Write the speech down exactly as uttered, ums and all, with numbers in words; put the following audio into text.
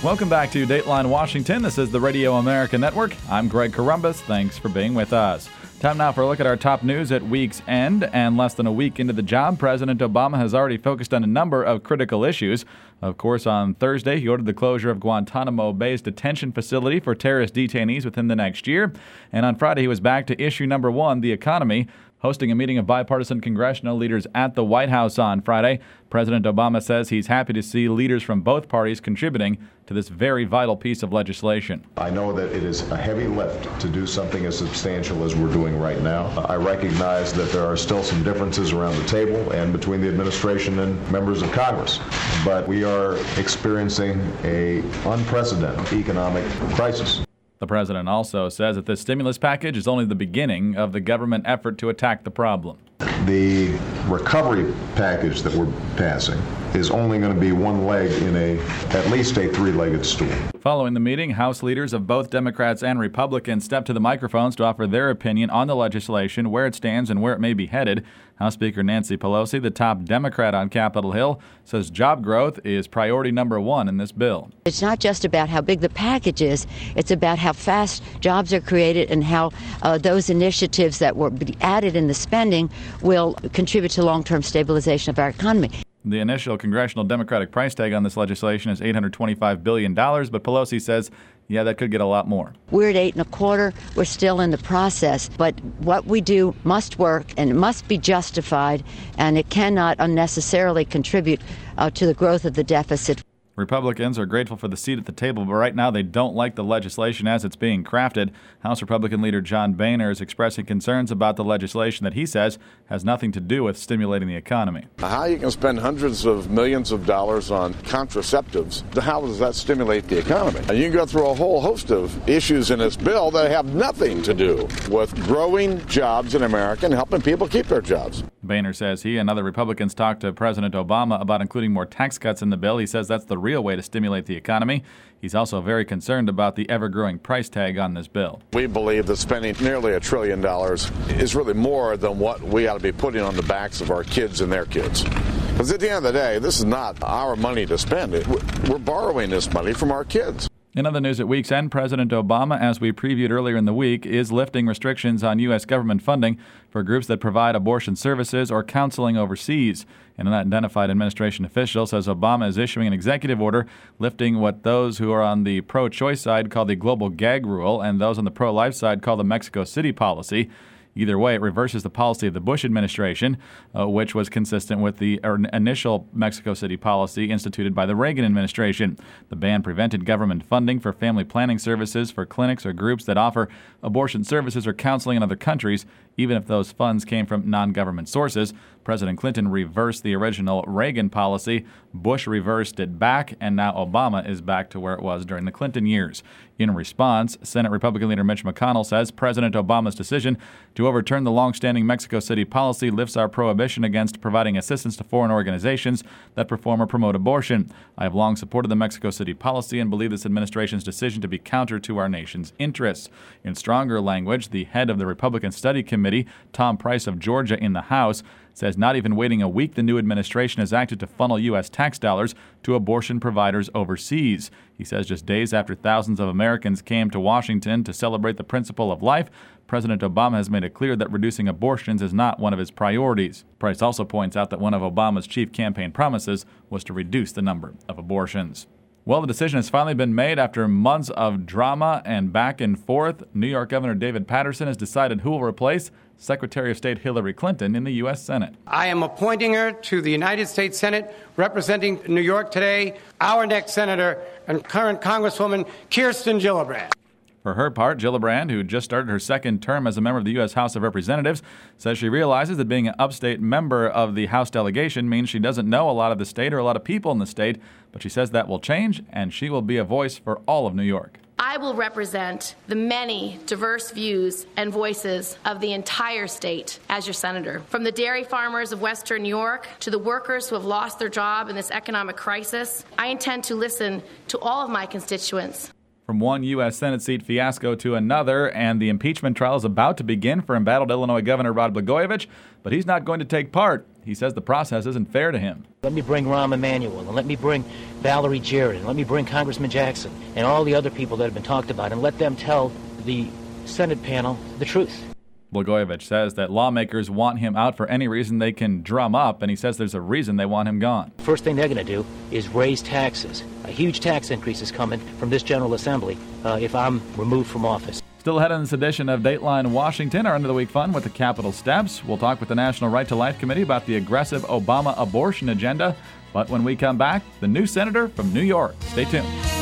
Welcome back to Dateline Washington. This is the Radio America Network. I'm Greg Corombos. Thanks for being with us. Time now for a look at our top news at week's end. And less than a week into the job, President Obama has already focused on a number of critical issues. Of course, on Thursday, he ordered the closure of Guantanamo Bay's detention facility for terrorist detainees within the next year. And on Friday, he was back to issue number one, the economy, hosting a meeting of bipartisan congressional leaders at the White House on Friday. President Obama says he's happy to see leaders from both parties contributing to this very vital piece of legislation. I know that it is a heavy lift to do something as substantial as we're doing right now. I recognize that there are still some differences around the table and between the administration and members of Congress, but we are experiencing an unprecedented economic crisis. The president also says that this stimulus package is only the beginning of the government effort to attack the problem. The recovery package that we're passing is only going to be one leg in a at least a three-legged stool. Following the meeting, House leaders of both Democrats and Republicans stepped to the microphones to offer their opinion on the legislation, where it stands and where it may be headed. House Speaker Nancy Pelosi, the top Democrat on Capitol Hill, says job growth is priority number one in this bill. It's not just about how big the package is, it's about how fast jobs are created and how uh, those initiatives that were added in the spending will contribute to long-term stabilization of our economy. The initial congressional Democratic price tag on this legislation is eight hundred twenty-five billion dollars, but Pelosi says, yeah, that could get a lot more. We're at eight and a quarter. We're still in the process, but what we do must work and it must be justified, and it cannot unnecessarily contribute uh, to the growth of the deficit. Republicans are grateful for the seat at the table, but right now they don't like the legislation as it's being crafted. House Republican leader John Boehner is expressing concerns about the legislation that he says has nothing to do with stimulating the economy. How you can spend hundreds of millions of dollars on contraceptives, how does that stimulate the economy? And you can go through a whole host of issues in this bill that have nothing to do with growing jobs in America and helping people keep their jobs. Boehner says he and other Republicans talked to President Obama about including more tax cuts in the bill. He says that's the real way to stimulate the economy. He's also very concerned about the ever-growing price tag on this bill. We believe that spending nearly a trillion dollars is really more than what we ought to be putting on the backs of our kids and their kids. Because at the end of the day, this is not our money to spend. We're borrowing this money from our kids. In other news at week's end, President Obama, as we previewed earlier in the week, is lifting restrictions on U S government funding for groups that provide abortion services or counseling overseas. And an unidentified administration official says Obama is issuing an executive order lifting what those who are on the pro-choice side call the global gag rule and those on the pro-life side call the Mexico City policy. Either way, it reverses the policy of the Bush administration, uh, which was consistent with the initial Mexico City policy instituted by the Reagan administration. The ban prevented government funding for family planning services for clinics or groups that offer abortion services or counseling in other countries, even if those funds came from non-government sources. President Clinton reversed the original Reagan policy. Bush reversed it back, and now Obama is back to where it was during the Clinton years. In response, Senate Republican leader Mitch McConnell says President Obama's decision to overturn the long-standing Mexico City policy lifts our prohibition against providing assistance to foreign organizations that perform or promote abortion. I have long supported the Mexico City policy and believe this administration's decision to be counter to our nation's interests. In stronger language, the head of the Republican Study Committee, Tom Price of Georgia in the House, says not even waiting a week, the new administration has acted to funnel U S tax dollars to abortion providers overseas. He says just days after thousands of Americans came to Washington to celebrate the principle of life, President Obama has made it clear that reducing abortions is not one of his priorities. Price also points out that one of Obama's chief campaign promises was to reduce the number of abortions. Well, the decision has finally been made after months of drama and back and forth. New York Governor David Paterson has decided who will replace Secretary of State Hillary Clinton in the U S. Senate. I am appointing her to the United States Senate, representing New York today, our next senator and current Congresswoman Kirsten Gillibrand. For her part, Gillibrand, who just started her second term as a member of the U S. House of Representatives, says she realizes that being an upstate member of the House delegation means she doesn't know a lot of the state or a lot of people in the state, but she says that will change, and she will be a voice for all of New York. I will represent the many diverse views and voices of the entire state as your senator. From the dairy farmers of Western New York to the workers who have lost their job in this economic crisis, I intend to listen to all of my constituents. From one U S. Senate seat fiasco to another, and the impeachment trial is about to begin for embattled Illinois Governor Rod Blagojevich, but he's not going to take part. he says the process isn't fair to him. Let me bring Rahm Emanuel, and let me bring Valerie Jarrett, and let me bring Congressman Jackson, and all the other people that have been talked about, and let them tell the Senate panel the truth. Blagojevich says that lawmakers want him out for any reason they can drum up, and he says there's a reason they want him gone. First thing they're going to do is raise taxes. A huge tax increase is coming from this General Assembly uh, if I'm removed from office. Still ahead on this edition of Dateline Washington, our end of the week fun with the Capitol steps. We'll talk with the National Right to Life Committee about the aggressive Obama abortion agenda. But when we come back, the new senator from New York. Stay tuned.